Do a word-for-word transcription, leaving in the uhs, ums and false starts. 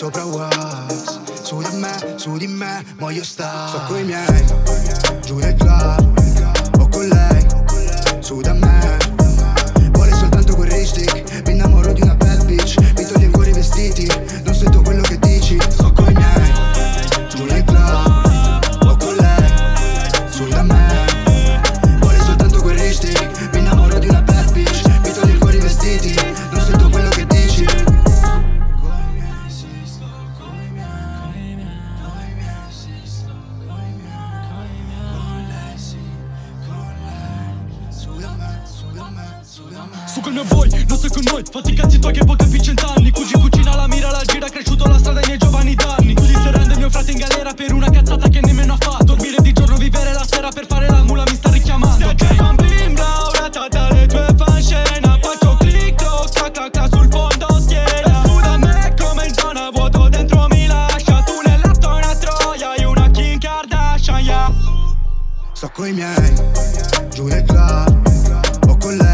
sopra Wax. Su di me, su di me, voglio stare. Sto coi miei, giù nel club, o con lei, su da me. Vuole soltanto quel ripstick, mi innamoro di una bad bitch. Mi toglie ancora i vestiti, non sento quello che dici. Sto coi miei, giù nel club, o con lei, su da me. Vuole soltanto quel ripstick, mi innamoro di una bad bitch. Mi toglie ancora i vestiti, non sento quello che dici. Coi miei, sì, sto coi miei, coi miei, sì, sto coi miei, con lei, sì, con lei. Su da me, su da me, su da me. Su col mio boy, non sei con noi, fatti i cazzi tuoi che poi capi cent'anni. Cugi cucina la mira, la gira, cresciuto la strada ai miei giovani danni. Lui si rende mio frate in galera per una cazzata che nemmeno ha fatto. Dormire di giorno, vivere la sera per fare la mula mi sta richiamando. Ok, bambin laureata dalle tue fan scena. Faccio click, clock, clac, clac, clac sul fondo schiena. Su da me come in zona vuoto dentro mi lascia. Tu nel letto una troia, io una Kim Kardashian, yeah. Sto coi miei, giù nel club, o con lei.